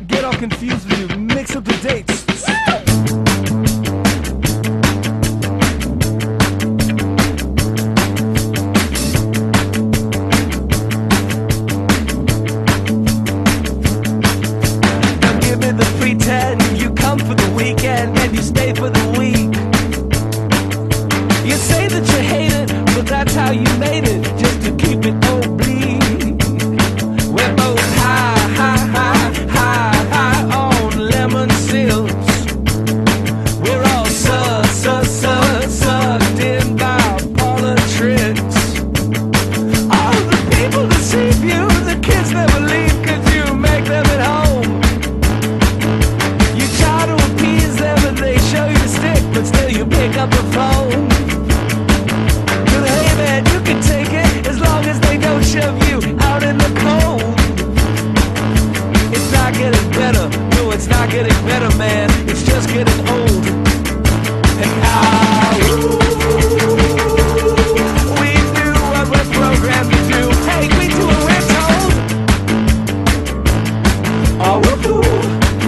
get all confused with you, mix up the dates. Now give me the pretend you come for the weekend and you stay for the week. You say that you hate it, but that's how you made it, just to keep it oblique. We're both high on lemon sips. We're all sucked in by politics. All the people deceive you, the kids never leave 'cause you make them at home. You try to appease them and they show you the stick, but still you pick up the phone. Hey man, you can take it as long as they don't shove you out in the cold. It's not getting better, no, it's not getting better, man. It's just getting old. And now we do what we're programmed to do. Hey, we do what we're told. Oh, woohoo!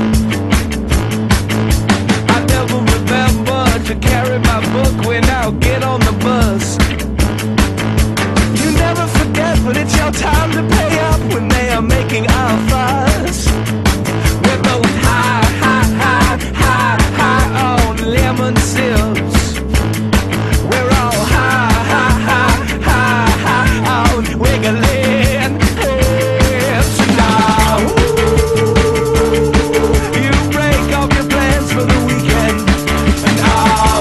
I never remember to carry my book when I get on the bus. You never forget, but it's your time to pay up when they are making our fuss. We're both high on lemon sips. We're all high on wiggling hips. Now you break off your plans for the weekend. Now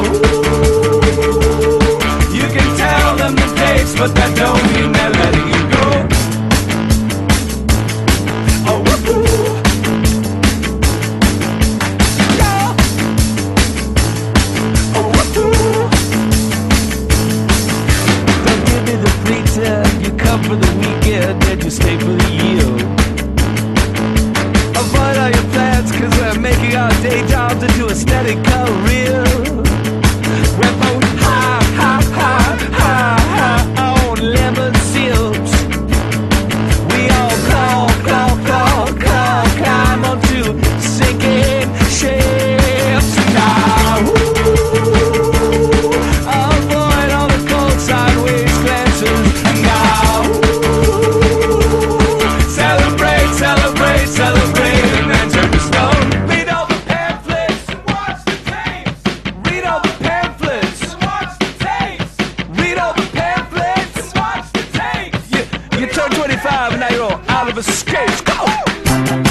you can tell them the dates, but that don't mean they're letting you go. Oh, woohoo! Yeah. Oh, woohoo! Don't give me the pretend you come for the weekend and you stay for the year. Avoid all your plans 'cause we're making our day jobs into a steady career. We're both high on lemon sips. We all climb onto sinking ships. Now avoid all the cold sideways glances. Now celebrate, and then turn to stone. Read all the pamphlets and watch the tapes. Read all the pamphlets and watch the tapes. Read all the pamphlets and watch the tapes. You turn 25 and now you're all out of escapes. Go!